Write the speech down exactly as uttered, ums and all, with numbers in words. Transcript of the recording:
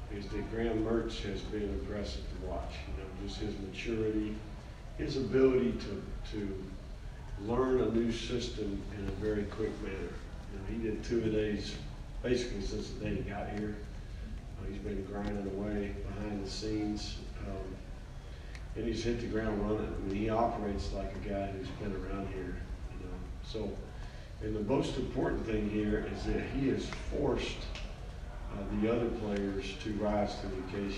is that Graham Mertz has been impressive to watch. You know, just his maturity, his ability to to learn a new system in a very quick manner. You know, he did two a days basically since the day he got here. Uh, he's been grinding away behind the scenes, um, and he's hit the ground running. I mean, he operates like a guy who's been around here. You know, so. And the most important thing here is that he has forced uh, the other players to rise to the occasion.